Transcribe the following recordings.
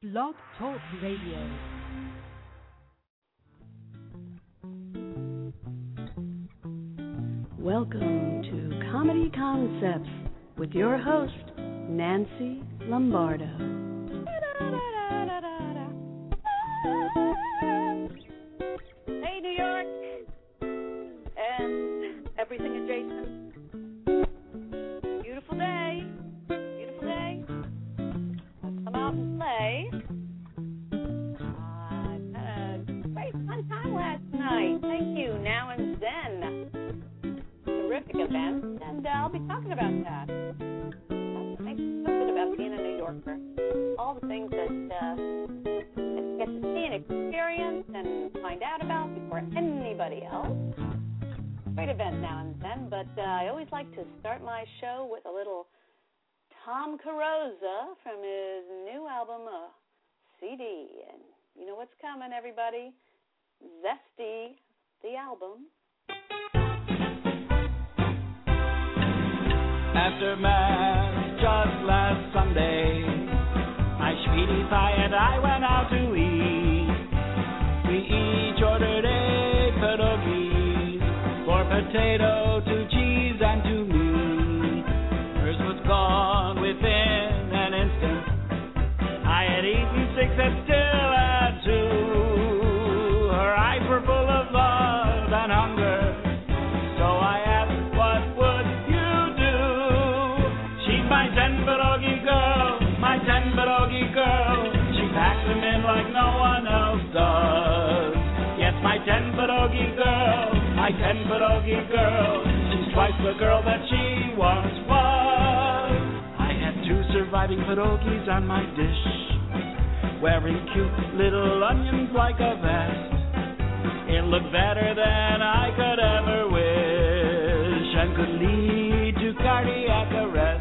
Blog Talk Radio. Welcome to Comedy Concepts with your host, Nancy Lombardo. Hey, New York, and everything adjacent. Beautiful day. Beautiful day. Let's come out and play. I had a great fun time last night. Thank you. Now and Then. Terrific event, and I'll be talking about that. That makes so good about being a New Yorker. All the things that I get to see and experience and find out about before anybody else. Great event Now and Then, but I always like to start my show with a little Tom Carosa from his new album, CD. And you know what's coming, everybody. Zesty, the album. After Mass just last Sunday, my sweetie pie and I went out to eat. We each ordered 8 pierogies, 4 potato, 2 cheese, and 2 meat. Hers was gone within an instant. I had eaten 6 and still had 2. Her eyes were full of love and hunger, so I asked, what would you do? She's my 10 pierogi girl, my 10 pierogi girl. She packs them in like no one else does. Yes, my 10 pierogi girl, my 10 pierogi girl. She's twice the girl that she once was. I had 2 surviving pierogis on my dish, wearing cute little onions like a vest. It looked better than I could ever wish, and could lead to cardiac arrest.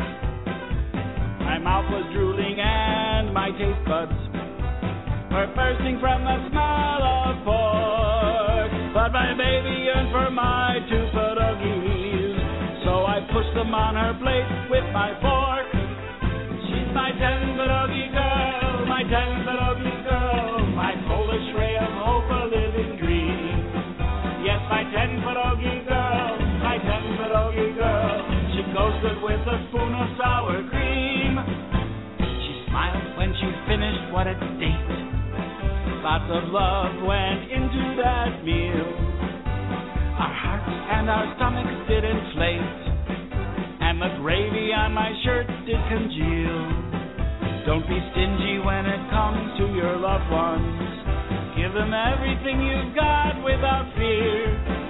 My mouth was drooling and my taste buds were bursting from the smell of pork. But my baby yearned for my 2 pierogies, so I pushed them on her plate with my fork. She's my 10 pierogi girl, my 10 pierogi girl, my Polish ray of hope, a living dream. Yes, my 10 pierogi girl, my 10 pierogi girl. She goes good with a spoon of sour cream. She smiled when she finished, what a date. Lots of love went into that meal. Our hearts and our stomachs did inflate, and the gravy on my shirt did congeal. Don't be stingy when it comes to your loved ones. Give them everything you've got without fear.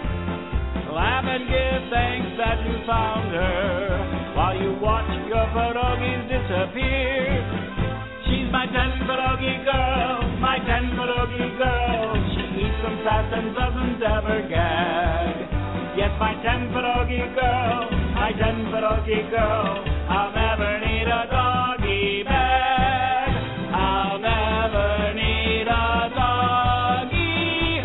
Laugh and give thanks that you found her while you watch your pierogies disappear. She's my 10 pierogi girl, my 10 pierogi girl. She eats them fast and doesn't ever gag. Yes, my 10 pierogi girl, my 10 pierogi girl. I'll never need a doggy bag. I'll never need a doggy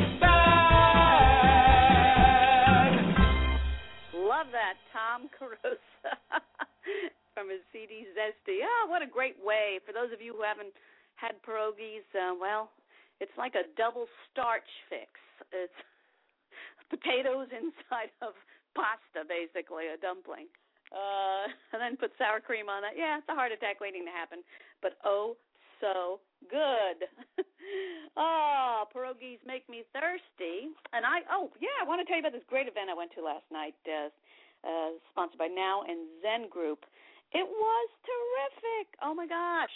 bag. Love that, Tom Carosa from his CD Zesty. Oh, what a great way. For those of you who haven't had pierogies, well, it's like a double starch fix. It's potatoes inside of pasta, basically, a dumpling. And then put sour cream on it. Yeah, it's a heart attack waiting to happen. But oh, so good. Oh, pierogies make me thirsty. And I want to tell you about this great event I went to last night, sponsored by Now and Then Group. It was terrific. Oh my gosh.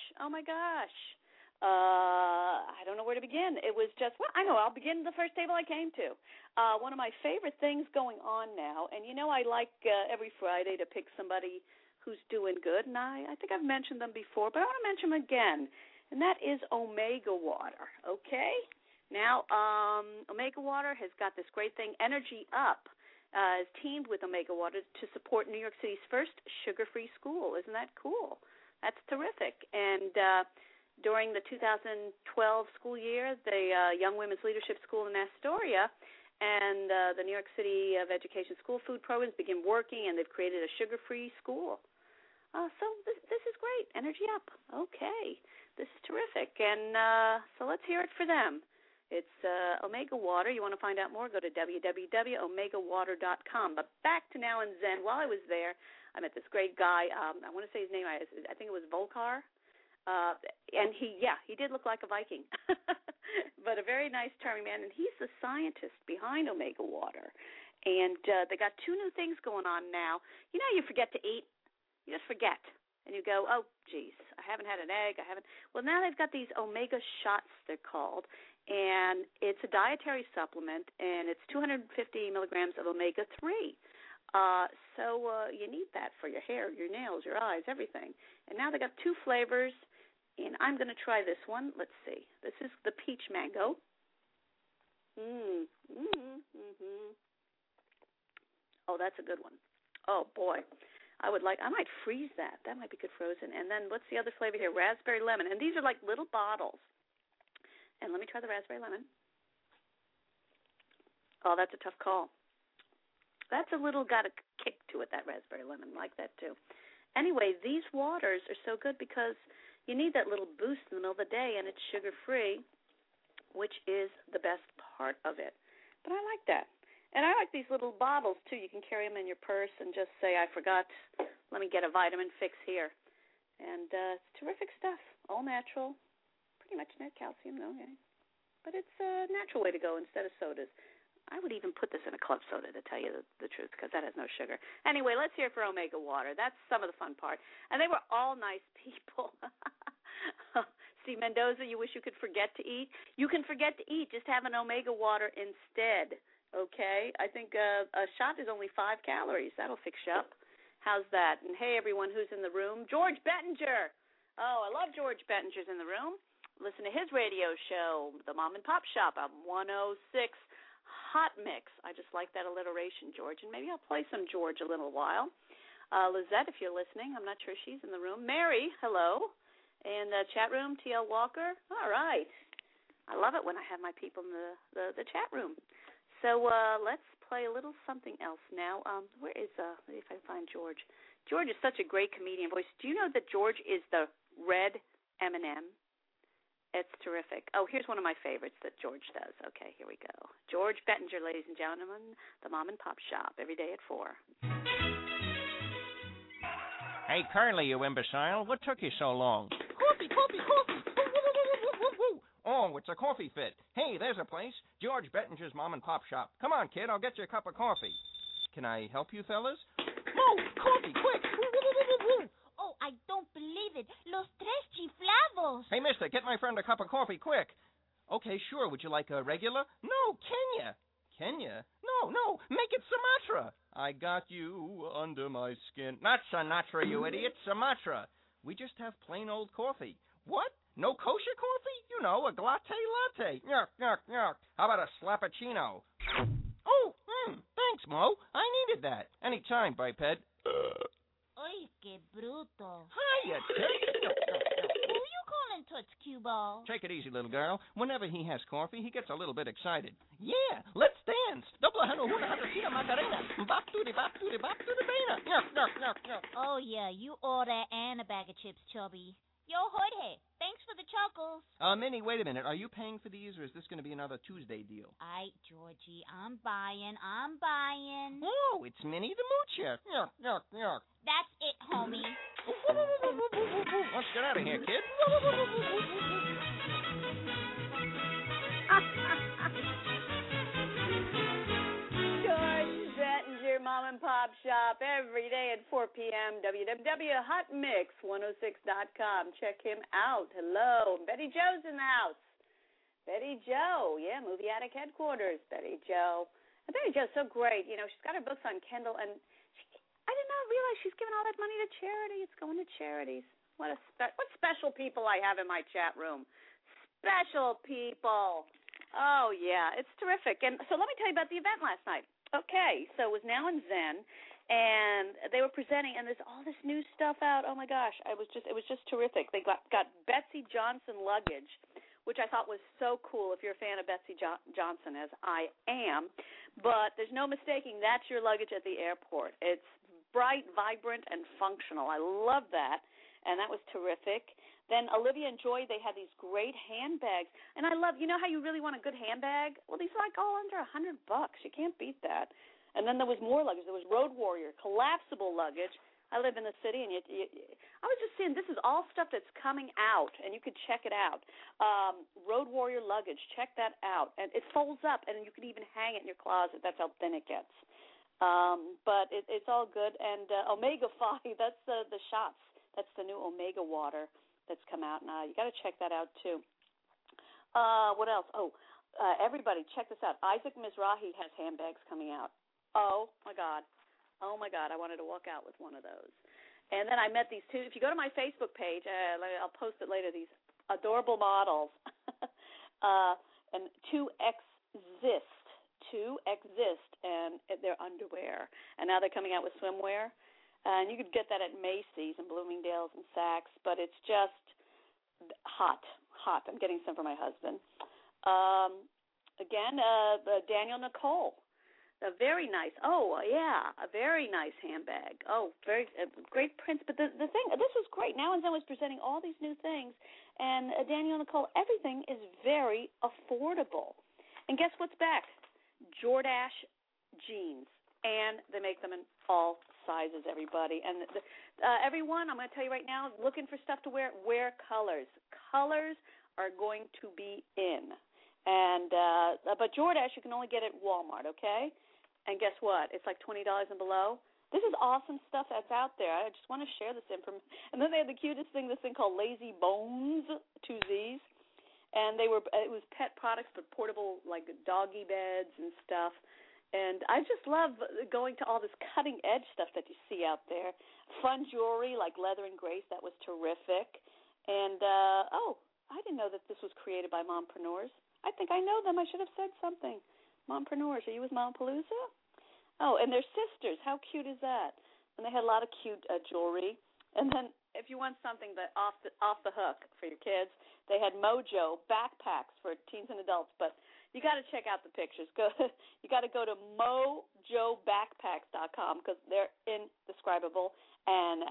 I don't know where to begin. It was just, well, I know, I'll begin the first table I came to. One of my favorite things going on now, and you know I like every Friday to pick somebody who's doing good, and I think I've mentioned them before, but I want to mention them again, and that is Omega Water, okay? Now, Omega Water has got this great thing, Energy Up. Is teamed with Omega Water to support New York City's first sugar-free school. Isn't that cool? That's terrific. And during the 2012 school year, the Young Women's Leadership School in Astoria and the New York City of Education School Food Programs begin working, and they've created a sugar-free school. So this is great. Energy Up. Okay. this is terrific. And so let's hear it for them. It's Omega Water. You want to find out more, go to www.omegawater.com. But back to Now and Zen. While I was there, I met this great guy. I want to say his name. I think it was Volkar. And he did look like a Viking, but a very nice, charming man. And he's the scientist behind Omega Water. And they got two new things going on now. You know, you forget to eat. You just forget. And you go, oh, geez, I haven't had an egg. Well, now they've got these omega shots, they're called. And it's a dietary supplement, and it's 250 milligrams of omega-3. So you need that for your hair, your nails, your eyes, everything. And now they got two flavors, and I'm going to try this one. Let's see. This is the peach mango. Oh, that's a good one. Oh, boy. I might freeze that. That might be good frozen. And then what's the other flavor here? Raspberry lemon. And these are like little bottles. And let me try the raspberry lemon. Oh, that's a tough call. That's a little got a kick to it, that raspberry lemon. I like that, too. Anyway, these waters are so good because you need that little boost in the middle of the day, and it's sugar-free, which is the best part of it. But I like that. And I like these little bottles, too. You can carry them in your purse and just say, I forgot, let me get a vitamin fix here. And it's terrific stuff, all natural, pretty much net calcium, okay. But it's a natural way to go instead of sodas. I would even put this in a club soda, to tell you the truth, because that has no sugar. Anyway, let's hear for Omega Water. That's some of the fun part. And they were all nice people. See, Mendoza, you wish you could forget to eat? You can forget to eat. Just have an Omega Water instead. Okay, I think a shot is only 5 calories. That'll fix you up. How's that? And hey, everyone who's in the room, George Bettinger. Oh, I love George Bettinger's in the room. Listen to his radio show, The Mom and Pop Shop, on 106 Hot Mix. I just like that alliteration, George, and maybe I'll play some George a little while. Lizette, if you're listening, I'm not sure she's in the room. Mary, hello. In the chat room, T.L. Walker. All right. I love it when I have my people in the chat room. So let's play a little something else now. Where is, let me see if I can find George. George is such a great comedian voice. Do you know that George is the red M&M? It's terrific. Oh, here's one of my favorites that George does. Okay, here we go. George Bettinger, ladies and gentlemen, the Mom and Pop Shop, every day at 4. Hey, Curly, you imbecile. What took you so long? Coffee! Oh, it's a coffee fit. Hey, there's a place. George Bettinger's Mom and Pop Shop. Come on, kid, I'll get you a cup of coffee. Can I help you, fellas? Oh, coffee, quick! Oh, I don't believe it. Los tres chiflados. Hey, mister, get my friend a cup of coffee, quick. Okay, sure. Would you like a regular? No, Kenya. Kenya? No, make it Sumatra. I got you under my skin. Not Sinatra, you idiot, Sumatra. We just have plain old coffee. What? No kosher coffee? You know, a latte. Yuck. How about a slappuccino? Oh, thanks, Mo. I needed that. Anytime, biped. Ay, qué bruto. Hiya, Chick. Who you calling Toots Cue-Ball? Take it easy, little girl. Whenever he has coffee, he gets a little bit excited. Yeah, let's dance. Oh, yeah, you order and a bag of chips, Chubby. Yo, Jorge, thanks for the chuckles. Minnie, wait a minute. Are you paying for these, or is this going to be another Tuesday deal? Aight, Georgie, I'm buying. Oh, it's Minnie the Moocher. Yuck. That's it, homie. Let's get out of here, kid. George Bettinger, Mom and Pop Shop, every day at 4 p.m. www.hotmix106.com. Check him out. Hello. Betty Jo's in the house. Betty Jo, yeah, Movie Attic headquarters. Betty Jo. And Betty Jo's so great. You know, she's got her books on Kindle, and I did not realize she's giving all that money to charity. It's going to charities. What special people I have in my chat room. Special people. Oh, yeah, it's terrific. And so let me tell you about the event last night. Okay, so it was Now and Zen, and they were presenting, and there's all this new stuff out. Oh, my gosh, it was just terrific. They got Betsy Johnson luggage, which I thought was so cool if you're a fan of Betsy Johnson, as I am. But there's no mistaking that's your luggage at the airport. It's bright, vibrant, and functional. I love that, and that was terrific. Then Olivia and Joy, they had these great handbags. And I love, you know how you really want a good handbag? Well, these are like all under $100. You can't beat that. And then there was more luggage. There was Road Warrior, collapsible luggage. I live in the city, and I was just seeing this is all stuff that's coming out, and you could check it out. Road Warrior luggage, check that out. And it folds up, and you could even hang it in your closet. That's how thin it gets. But it's all good. And Omega 5, that's the shots. That's the new Omega water that's come out. And you got to check that out, too. What else? Everybody, check this out. Isaac Mizrahi has handbags coming out. Oh, my God. I wanted to walk out with one of those. And then I met these two. If you go to my Facebook page, I'll post it later, these adorable models. And two exist, and they're underwear. And now they're coming out with swimwear. And you could get that at Macy's and Bloomingdale's and Saks, but it's just hot. I'm getting some for my husband. Daniel Nicole. A very nice, a very nice handbag. Very great prints. But the thing, this was great. Now and Then was presenting all these new things. And Daniel Nicole, everything is very affordable. And guess what's back? Jordache jeans. And they make them in all sizes, everybody. And everyone, I'm going to tell you right now, looking for stuff to wear colors. Colors are going to be in. And but Jordache you can only get at Walmart, okay? And guess what? It's like $20 and below. This is awesome stuff that's out there. I just want to share this information. And then they had the cutest thing, this thing called Lazy Bones, 2 Z's. And it was pet products, but portable, like doggy beds and stuff. And I just love going to all this cutting-edge stuff that you see out there. Fun jewelry like leather and grace, that was terrific. And, I didn't know that this was created by mompreneurs. I think I know them. I should have said something. Mompreneurs, are you with Mompalooza? Oh, and they're sisters. How cute is that? And they had a lot of cute jewelry. And then if you want something that off the hook for your kids, they had Mojo backpacks for teens and adults. But you got to check out the pictures. You got to go to mojobackpacks.com because they're indescribable. And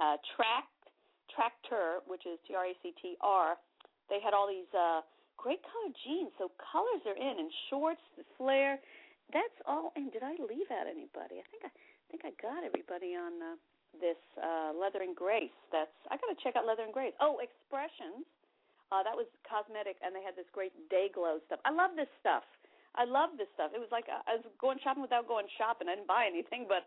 Tractor, which is TRACTR, they had all these great colored jeans. So colors are in, and shorts, the flare. That's all. And did I leave out anybody? I think I got everybody on this Leather and Grace. I got to check out Leather and Grace. Oh, Expressions. That was cosmetic, and they had this great day glow stuff. I love this stuff. It was like I was going shopping without going shopping. I didn't buy anything, but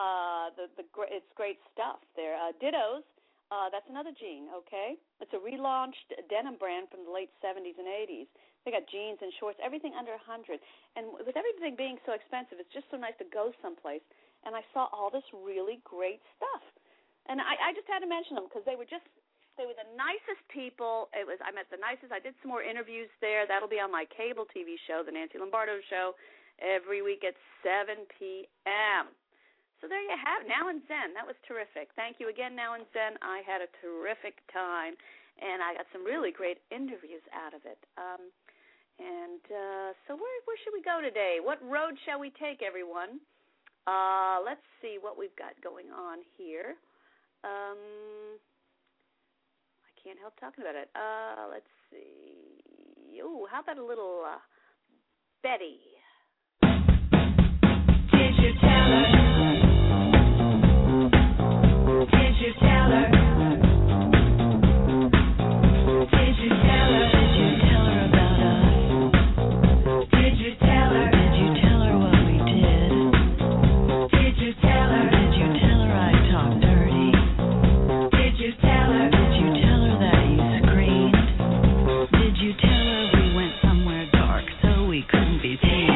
it's great stuff there. Dittos. That's another jean, okay? It's a relaunched denim brand from the late 70s and 80s. They got jeans and shorts, everything under $100. And with everything being so expensive, it's just so nice to go someplace. And I saw all this really great stuff. And I just had to mention them because they were the nicest people. I met the nicest. I did some more interviews there. That'll be on my cable TV show, The Nancy Lombardo Show, every week at 7 p.m. So there you have Now and Zen. That was terrific. Thank you again, Now and Zen. I had a terrific time, and I got some really great interviews out of it. So where should we go today? What road shall we take, everyone? Let's see what we've got going on here. I can't help talking about it. Let's see. Oh, how about a little Betty? Did you tell her? Did you tell her? Did you tell her? Did you tell her about us? Did you tell her? Did you tell her what we did? Did you tell her? Did you tell her I talked dirty? Did you tell her? Did you tell her that you screamed? Did you tell her we went somewhere dark so we couldn't be seen?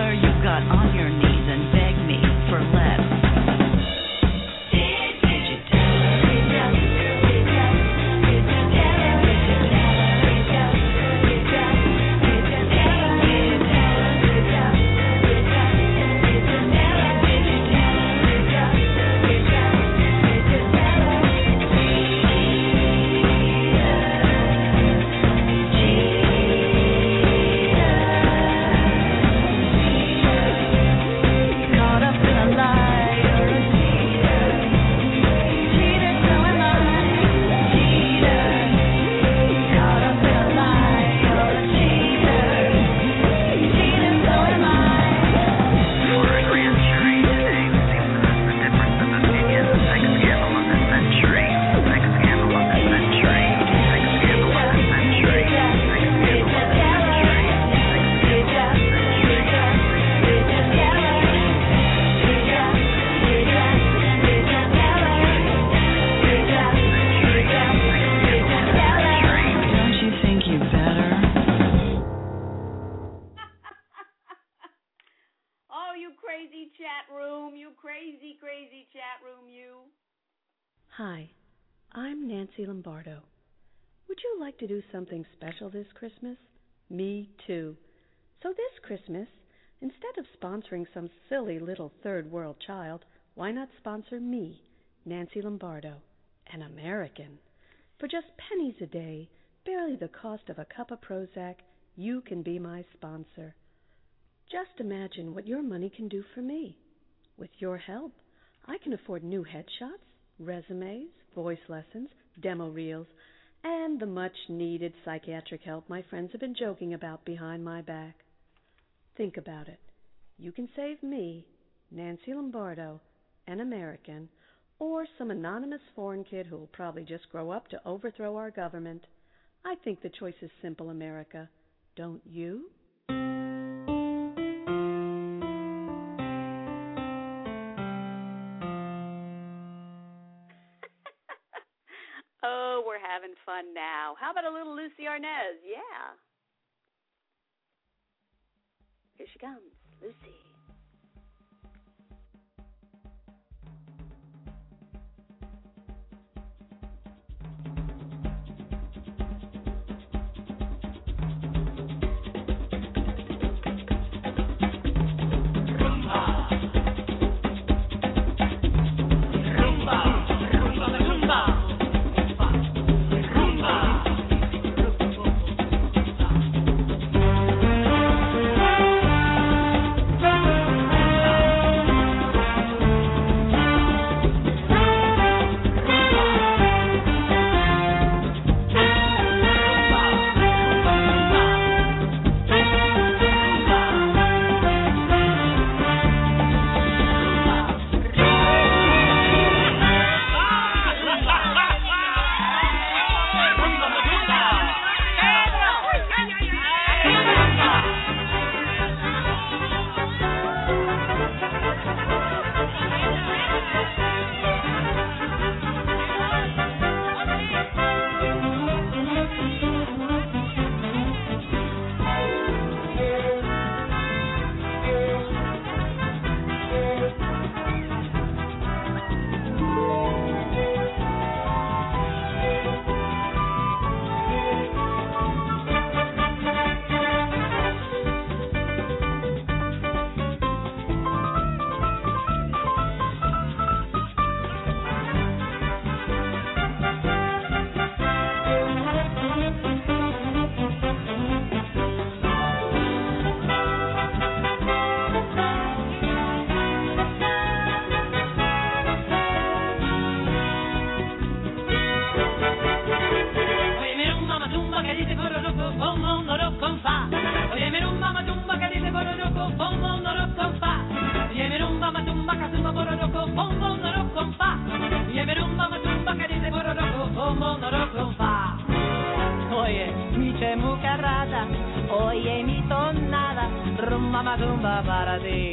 where you got on your knees and begged me for less. Hi, I'm Nancy Lombardo. Would you like to do something special this Christmas? Me too. So this Christmas, instead of sponsoring some silly little third world child, why not sponsor me, Nancy Lombardo, an American? For just pennies a day, barely the cost of a cup of Prozac, you can be my sponsor. Just imagine what your money can do for me. With your help, I can afford new headshots, resumes, voice lessons, demo reels, and the much-needed psychiatric help my friends have been joking about behind my back. Think about it. You can save me, Nancy Lombardo, an American, or some anonymous foreign kid who will probably just grow up to overthrow our government. I think the choice is simple, America. Don't you? Oh, we're having fun now. How about a little Lucy Arnaz? Yeah. Here she comes, Lucy. Oye, mi chemucarrada, oye, mi tonada, rumba mazumba para ti.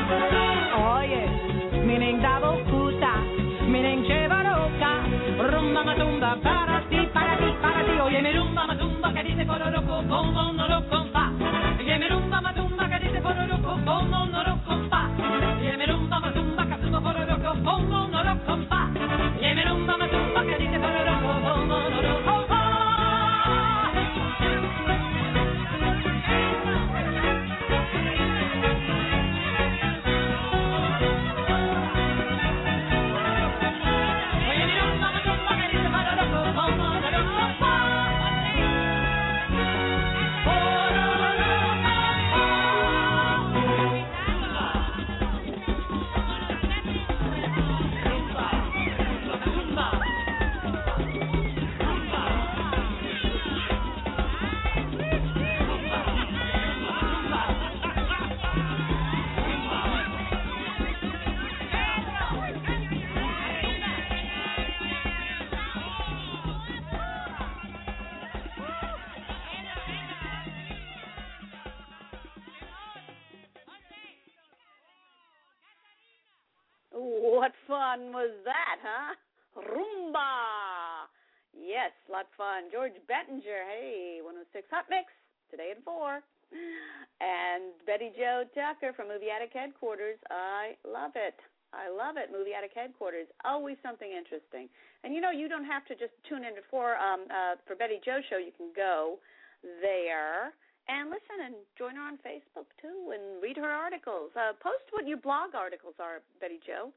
Oye, mi ningdabo puta, mi ningchevaroca, rumba mazumba para ti, para ti, para ti. Oye, mi rumba mazumba que dice pororoco, bom bom no lo compa. Oye, mi rumba mazumba que dice pororoco, bom What fun was that, huh? Rumba! Yes, a lot of fun. George Bettinger, hey, 106 Hot Mix, today at 4. And Betty Jo Tucker from Movie Attic Headquarters. I love it. I love it. Movie Attic Headquarters. Always something interesting. And, you know, you don't have to just tune in for Betty Jo's show. You can go there and listen and join her on Facebook, too, and read her articles. Post what your blog articles are, Betty Jo.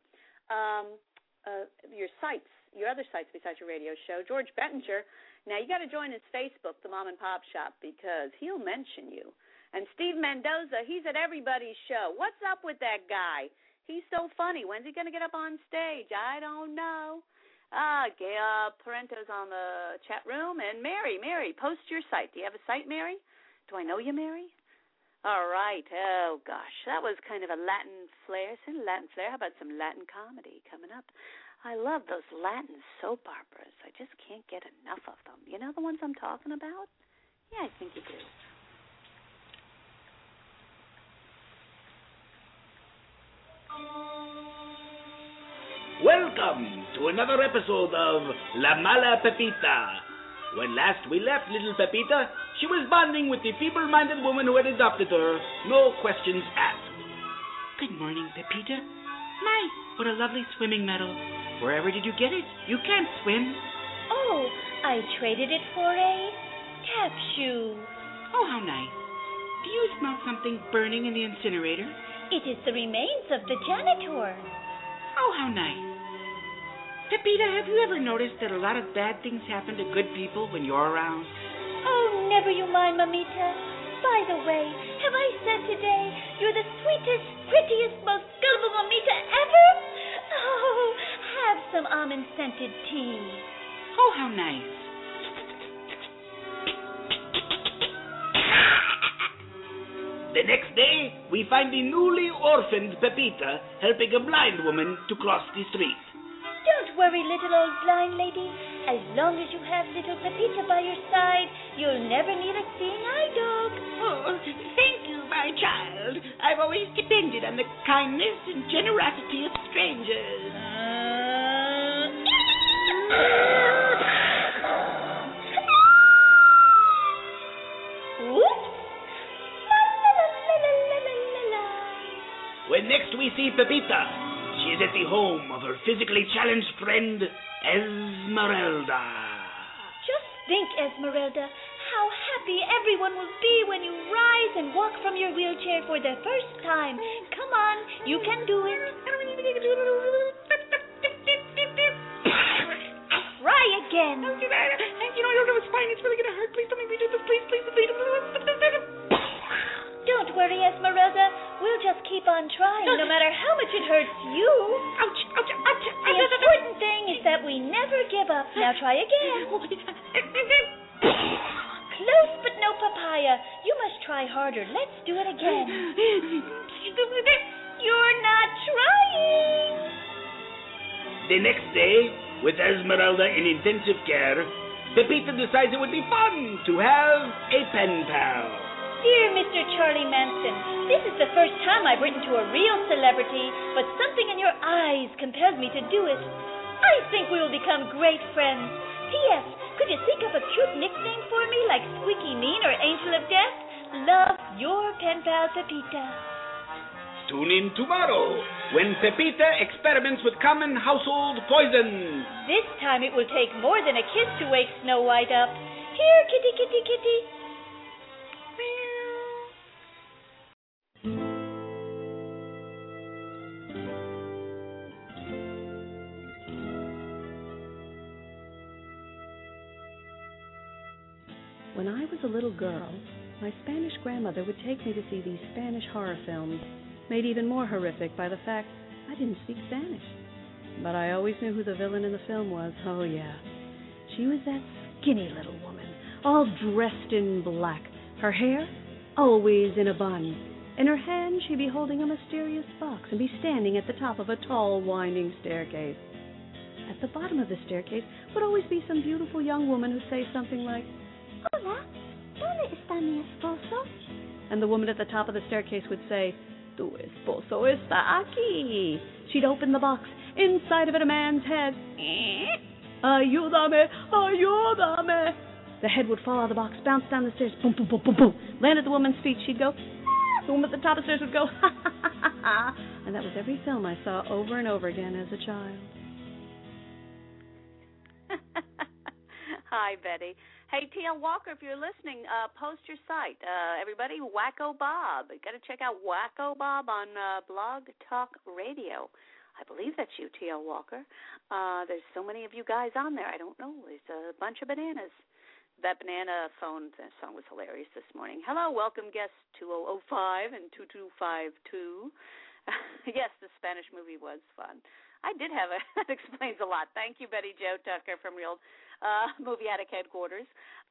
Your sites, your other sites besides your radio show. George Bettinger, now you got to join his Facebook, the Mom and Pop Shop, because he'll mention you. And Steve Mendoza, he's at everybody's show. What's up with that guy? He's so funny. When's he going to get up on stage? I don't know. Gail Parento's on the chat room. And Mary, post your site. Do you have a site, Mary? Do I know you, Mary? All right. Oh, gosh. That was kind of a Latin flair. How about some Latin comedy coming up? I love those Latin soap operas. I just can't get enough of them. You know the ones I'm talking about? Yeah, I think you do. Welcome to another episode of La Mala Pepita. When last we left little Pepita, she was bonding with the feeble-minded woman who had adopted her, no questions asked. Good morning, Pepita. My, what a lovely swimming medal. Wherever did you get it? You can't swim. Oh, I traded it for a tap shoe. Oh, how nice. Do you smell something burning in the incinerator? It is the remains of the janitor. Oh, how nice. Pepita, have you ever noticed that a lot of bad things happen to good people when you're around? Oh, never you mind, Mamita. By the way, have I said today you're the sweetest, prettiest, most gullible Mamita ever? Oh, have some almond-scented tea. Oh, how nice. The next day, we find the newly orphaned Pepita helping a blind woman to cross the street. Don't worry, little old blind lady. As long as you have little Pepita by your side, you'll never need a seeing eye dog. Oh, thank you, my child. I've always depended on the kindness and generosity of strangers. Whoops! When next we see Pepita, she is at the home of her physically challenged friend, Esmeralda. Just think, Esmeralda, how happy everyone will be when you rise and walk from your wheelchair for the first time. Come on, you can do it. Try again. You know, I don't know, it's fine. It's really going to hurt. Please don't make me do this. Please. Don't worry, Esmeralda. We'll just keep on trying, no matter how much it hurts you. Ouch. The important thing is that we never give up. Now try again. Close but no papaya. You must try harder. Let's do it again. You're not trying. The next day, with Esmeralda in intensive care, Pepita decides it would be fun to have a pen pal. Dear Mr. Charlie Manson, this is the first time I've written to a real celebrity, but something in your eyes compelled me to do it. I think we will become great friends. P.S. Could you think of a cute nickname for me, like Squeaky Mean or Angel of Death? Love, your pen pal, Pepita. Tune in tomorrow when Pepita experiments with common household poisons. This time it will take more than a kiss to wake Snow White up. Here, kitty, kitty, kitty. When I was a little girl, my Spanish grandmother would take me to see these Spanish horror films, made even more horrific by the fact I didn't speak Spanish. But I always knew who the villain in the film was. Oh, yeah. She was that skinny little woman, all dressed in black. Her hair, always in a bun. In her hand, she'd be holding a mysterious box and be standing at the top of a tall, winding staircase. At the bottom of the staircase would always be some beautiful young woman who'd say something like, "Hola, ¿dónde está mi esposo?" And the woman at the top of the staircase would say, "Tu esposo está aquí." She'd open the box. Inside of it, a man's head. "Ayúdame, ayúdame." The head would fall out of the box, bounce down the stairs, boom, boom, boom, boom, boom, land at the woman's feet. She'd go, "Ah." The woman at the top of the stairs would go, "Ha, ha, ha, ha, ha." And that was every film I saw over and over again as a child. Hi, Betty. Hey, T.L. Walker, if you're listening, post your site. Everybody, Wacko Bob. You got to check out Wacko Bob on Blog Talk Radio. I believe that's you, T.L. Walker. There's so many of you guys on there. I don't know. There's a bunch of bananas. That banana phone song was hilarious this morning. Hello, welcome guests 2005 and 2252. Yes, the Spanish movie was fun. I did have a, that explains a lot. Thank you, Betty Jo Tucker from Real Movie Attic Headquarters.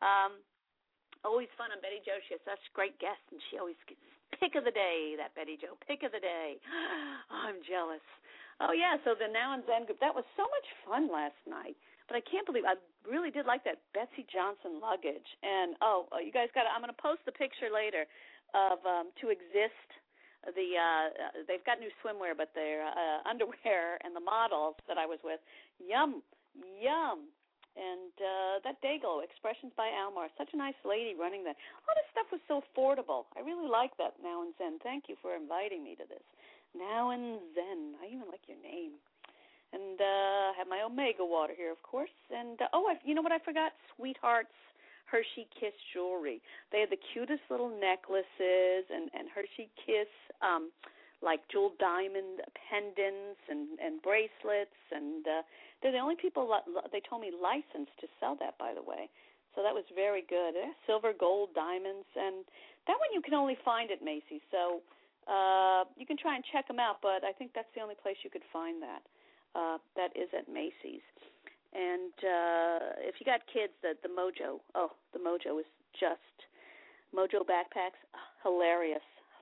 Always fun on Betty Jo. She has such great guests, and she always gets pick of the day, that Betty Jo, pick of the day. Oh, I'm jealous. Oh, yeah, so the Now and Zen group, that was so much fun last night. But I can't believe, I really did like that Betsy Johnson luggage. And, you guys got to, I'm going to post the picture later of To Exist. They've got new swimwear, but their underwear and the models that I was with, yum. And that Dayglow, Expressions by Almar, such a nice lady running that. All this stuff was so affordable. I really like that, Now and Zen. Thank you for inviting me to this. Now and Zen. I even like your name. And I have my Omega water here, of course. And, you know what I forgot? Sweethearts Hershey Kiss jewelry. They had the cutest little necklaces and Hershey Kiss, like jeweled diamond pendants and bracelets. And they're the only people, they told me, licensed to sell that, by the way. So that was very good. Silver, gold, diamonds. And that one you can only find at Macy's. So you can try and check them out, but I think that's the only place you could find that. That is at Macy's. And if you got kids, the Mojo, the Mojo is just, Mojo backpacks, hilarious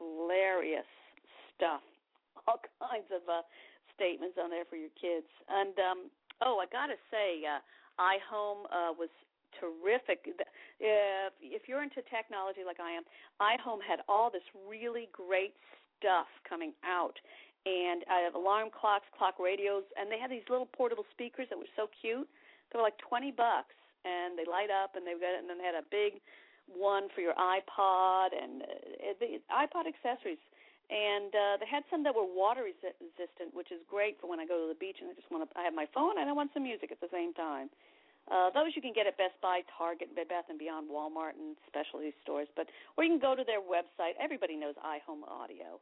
stuff. All kinds of statements on there for your kids. And, I got to say, iHome was terrific. If you're into technology like I am, iHome had all this really great stuff coming out. And I have alarm clocks, clock radios, and they had these little portable speakers that were so cute. They were like $20, and they light up, and and then they had a big one for your iPod and the iPod accessories. And they had some that were water resistant, which is great for when I go to the beach and I have my phone and I want some music at the same time. Those you can get at Best Buy, Target, Bed Bath & Beyond, Walmart, and specialty stores. Or you can go to their website. Everybody knows iHome Audio.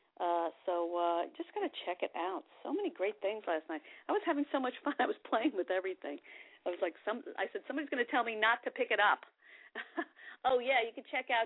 So just got to check it out. So many great things last night. I was having so much fun. I was playing with everything. I was like, I said, somebody's going to tell me not to pick it up. Oh, yeah, you can check out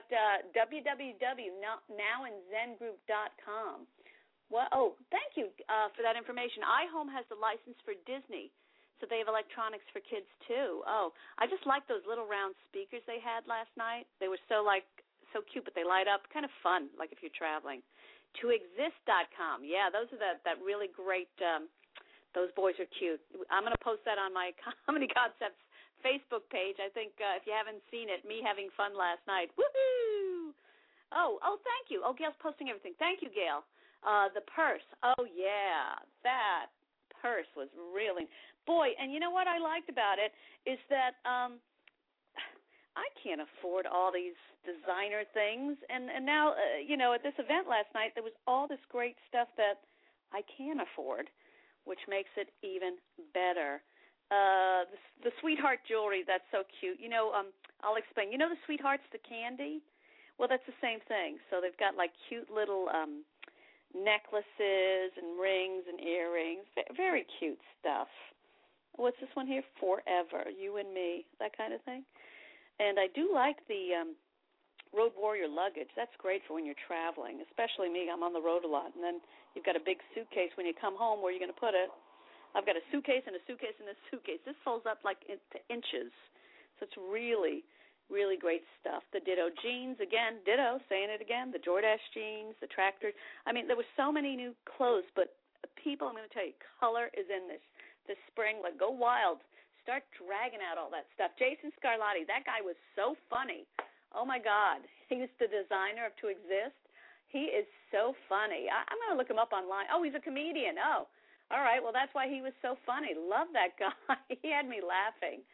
www.nowandzengroup.com. Well, thank you for that information. iHome has the license for Disney, so they have electronics for kids, too. Oh, I just like those little round speakers they had last night. They were so cute, but they light up. Kind of fun, like if you're traveling. ToExist.com. Yeah, those are that really great, those boys are cute. I'm going to post that on my Comedy Concepts Facebook page. I think if you haven't seen it, me having fun last night. Woohoo! Oh, thank you. Oh, Gail's posting everything. Thank you, Gail. The purse. Oh, yeah, that purse was really, boy, and you know what I liked about it is that I can't afford all these designer things. And now, at this event last night, there was all this great stuff that I can afford, which makes it even better. The Sweetheart jewelry, that's so cute. I'll explain. You know the Sweethearts, the candy? Well, that's the same thing. So they've got like cute little necklaces and rings and earrings. Very cute stuff. What's this one here? Forever, you and me, that kind of thing. And I do like the Road Warrior luggage. That's great for when you're traveling, especially me. I'm on the road a lot. And then you've got a big suitcase when you come home. Where are you going to put it? I've got a suitcase and a suitcase and a suitcase. This folds up like into inches. So it's really, really great stuff. The Ditto jeans, again, ditto, saying it again, the Jordache jeans, the tractor. I mean, there were so many new clothes, but people, I'm going to tell you, color is in this spring. Like, go wild. Start dragging out all that stuff. Jason Scarlatti, that guy was so funny. Oh, my God. He's the designer of To Exist. He is so funny. I'm going to look him up online. Oh, he's a comedian. Oh, all right. Well, that's why he was so funny. Love that guy. He had me laughing.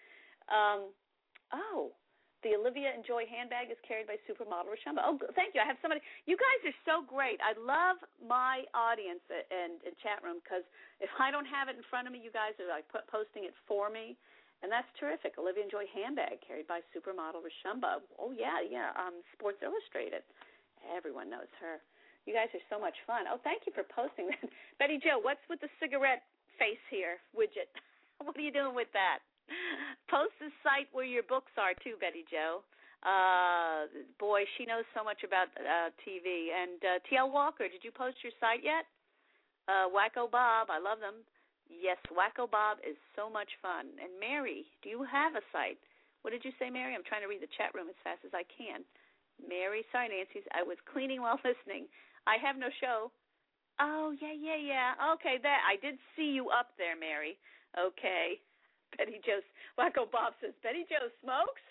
The Olivia and Joy handbag is carried by supermodel Rashumba. Oh, thank you. I have somebody. You guys are so great. I love my audience and chat room because if I don't have it in front of me, you guys are like posting it for me, and that's terrific. Olivia and Joy handbag carried by supermodel Rashumba. Oh, yeah. Sports Illustrated. Everyone knows her. You guys are so much fun. Oh, thank you for posting that. Betty Jo, what's with the cigarette face here widget? What are you doing with that? Post the site where your books are, too, Betty Jo. Boy, she knows so much about TV. And T.L. Walker, did you post your site yet? Wacko Bob, I love them. Yes, Wacko Bob is so much fun. And Mary, do you have a site? What did you say, Mary? I'm trying to read the chat room as fast as I can. Mary, sorry, Nancy, I was cleaning while listening. I have no show. Oh, yeah. Okay, I did see you up there, Mary. Okay. Betty Jo, Wacko Bob says, Betty Jo smokes?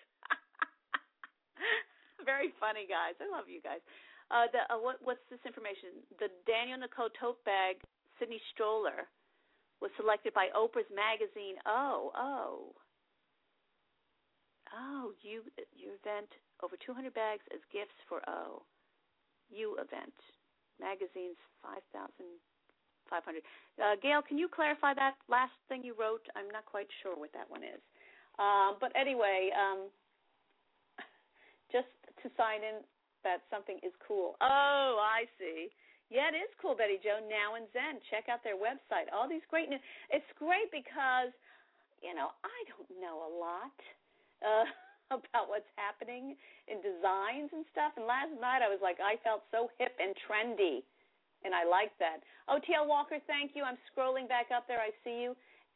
Very funny, guys. I love you guys. What's this information? The Daniel Nicole tote bag, Sydney Stroller, was selected by Oprah's magazine. You event, over 200 bags as gifts for you event. Magazine's 5,500. Gail, can you clarify that last thing you wrote? I'm not quite sure what that one is. But anyway, just to sign in that something is cool. Oh, I see. Yeah, it is cool, Betty Jo. Now and Zen. Check out their website. All these great news. It's great because, I don't know a lot about what's happening in designs and stuff. And last night I was like, I felt so hip and trendy. And I like that. Oh, T.L. Walker, thank you. I'm scrolling back up there. I see you.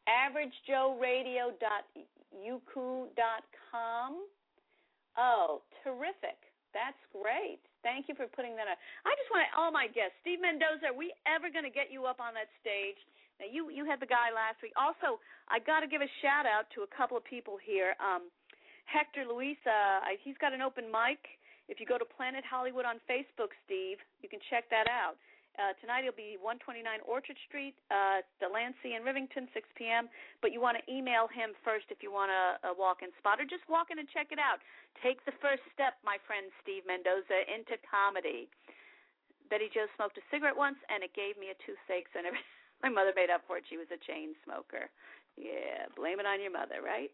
AverageJoeRadio.Youku.com. Oh, terrific. That's great. Thank you for putting that up. I just want all my guests. Steve Mendoza, are we ever going to get you up on that stage? Now, you had the guy last week. Also, I got to give a shout-out to a couple of people here. Hector Luis, he's got an open mic. If you go to Planet Hollywood on Facebook, Steve, you can check that out. Tonight it'll be 129 Orchard Street, Delancey and Rivington, 6 p.m. But you want to email him first if you want a walk-in spot, or just walk in and check it out. Take the first step, my friend Steve Mendoza, into comedy. Betty Jo smoked a cigarette once, and it gave me a toothache. So my mother made up for it. She was a chain smoker. Yeah, blame it on your mother, right?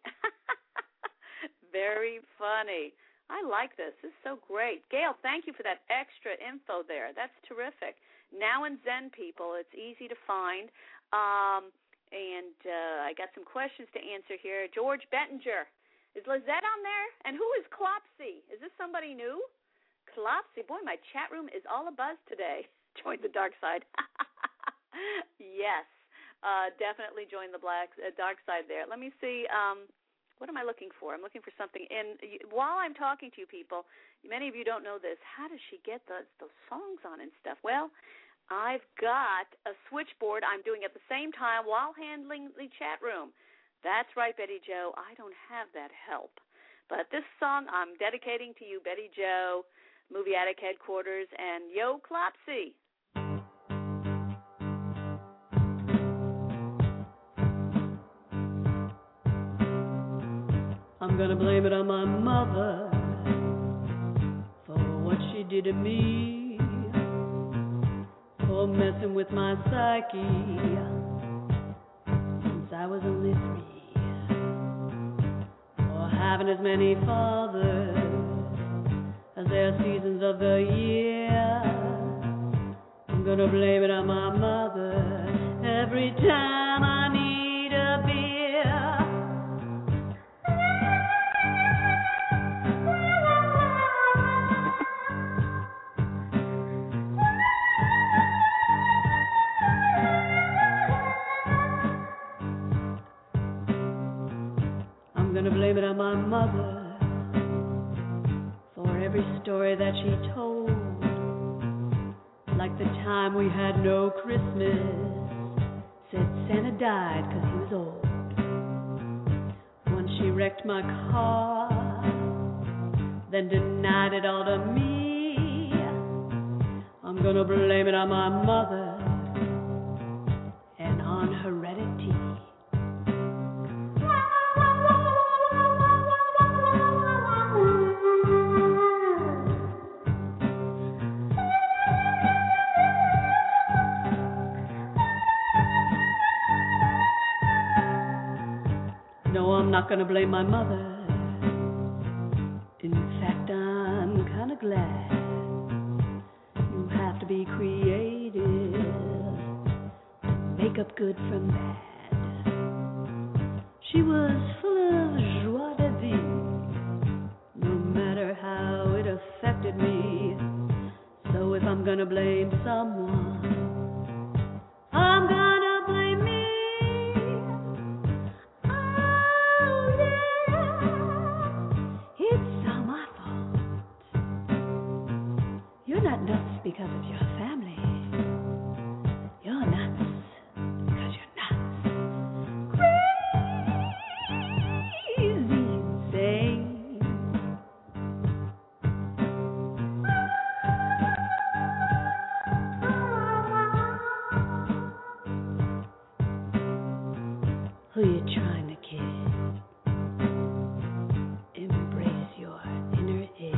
Very funny. I like this. This is so great. Gail, thank you for that extra info there. That's terrific. Now and Zen, people, it's easy to find. And I got some questions to answer here. George Bettinger. Is Lizette on there? And who is Clopsy? Is this somebody new? Clopsy. Boy, my chat room is all abuzz today. Join the dark side. Yes. Definitely join the dark side there. Let me see. What am I looking for? I'm looking for something. And while I'm talking to you people, many of you don't know this. How does she get those songs on and stuff? Well, I've got a switchboard I'm doing at the same time while handling the chat room. That's right, Betty Jo. I don't have that help. But this song I'm dedicating to you, Betty Jo, Movie Attic Headquarters, and Yo Clopsy. I'm gonna blame it on my mother for what she did to me, for messing with my psyche since I was only 3, for having as many fathers as there are seasons of the year. I'm gonna blame it on my mother every time I need a beer. I'm gonna blame it on my mother for every story that she told, like the time we had no Christmas, said Santa died 'cause he was old. Once she wrecked my car, then denied it all to me. I'm gonna blame it on my mother and on heredity. No, I'm not gonna blame my mother. In fact, I'm kinda glad. You have to be creative to make up good from bad. She was full of joie de vivre, no matter how it affected me. So if I'm gonna blame someone, I'm gonna blame me. You're not nuts because of your family. You're nuts because you're nuts. Crazy insane. Who you trying to kid? Embrace your inner egg.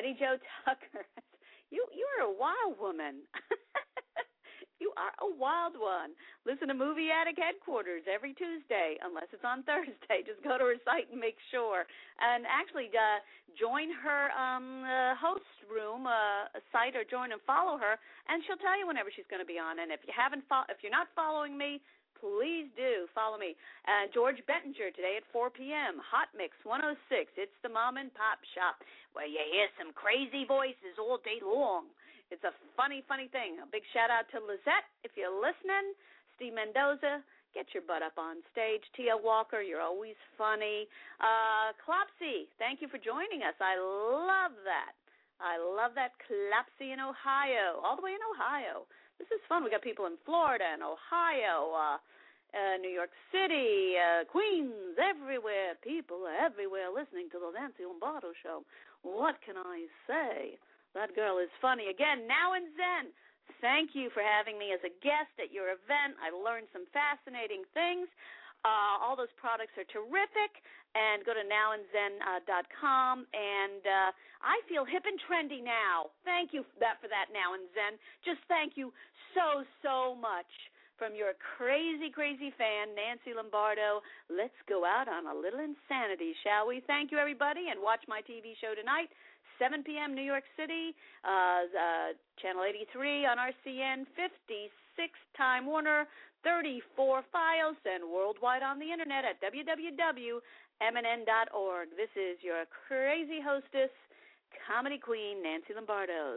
Betty Jo Tucker. You're a wild woman. You are a wild one. Listen to Movie Attic Headquarters every Tuesday, unless it's on Thursday. Just go to her site and make sure. And actually, join her host room site, or join and follow her, and she'll tell you whenever she's going to be on. And if you're not following me, please do follow me. George Bettinger today at 4 p.m. Hot Mix 106. It's the mom and pop shop where you hear some crazy voices all day long. It's a funny, funny thing. A big shout-out to Lizette, if you're listening. Steve Mendoza, get your butt up on stage. Tia Walker, you're always funny. Clopsy, thank you for joining us. I love that. I love that. Clopsy in Ohio, all the way in Ohio. This is fun. We got people in Florida and Ohio, New York City, Queens, everywhere. People are everywhere listening to the Nancy Lombardo Show. What can I say? That girl is funny. Again, Now and Zen, thank you for having me as a guest at your event. I learned some fascinating things. All those products are terrific. And go to nowandzen.com. And I feel hip and trendy now. Thank you for that, Now and Zen. Just thank you so, so much. From your crazy, crazy fan, Nancy Lombardo. Let's go out on a little insanity, shall we? Thank you, everybody, and watch my TV show tonight. 7 p.m. New York City, Channel 83 on RCN, 56 Time Warner, 34 Files, and worldwide on the Internet at www.mnn.org. This is your crazy hostess, comedy queen, Nancy Lombardo.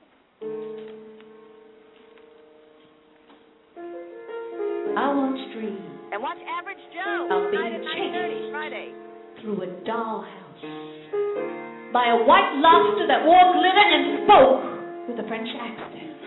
I once dreamed And watch Average Joe of tonight being at 9:30 chased Friday. through a dollhouse by a white lobster that wore glitter and spoke with a French accent.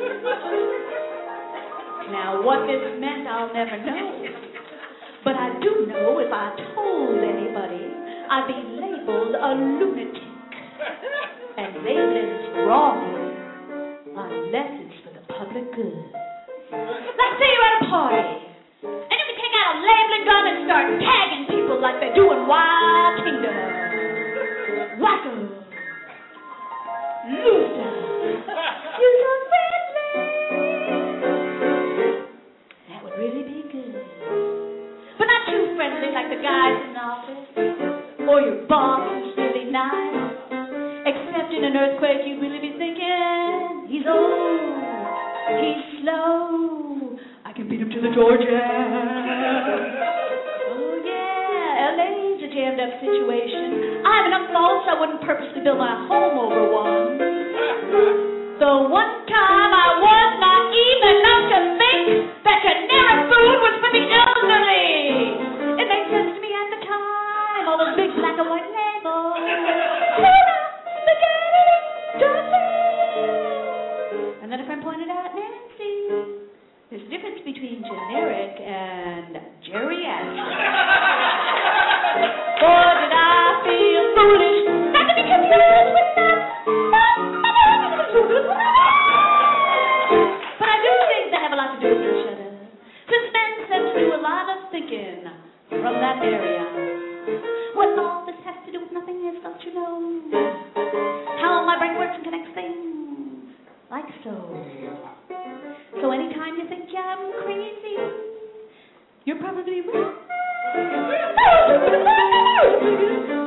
Now, what this meant, I'll never know. But I do know if I told anybody, I'd be labeled a lunatic. And labeling's wrong unless it's for the public good. Like, say you're at a party, and you can take out a labeling gun and start tagging people like they do in Wild Kingdom. Wacko, loser, you're so friendly. That would really be good. But not too friendly like the guys in the office, or your boss who's really nice. Except in an earthquake, you'd really be thinking, he's old, he's slow, I can beat him to the Georgia. Oh yeah, LA's a jammed up situation. I have enough faults I wouldn't purposely build my home over one. The one time I was naive enough to think that generic food was for the elderly. It made sense to me at the time, all those big black and white labels. And then a friend pointed out, Nancy, there's a difference between generic and geriatric. Boy, did I feel foolish not to be confused with that. But I do think they have a lot to do with each other, since men tend to do a lot of thinking from that area. What all this has to do with nothing is, don't you know? How my brain works and connects things like so. So anytime you think I'm crazy, you're probably right.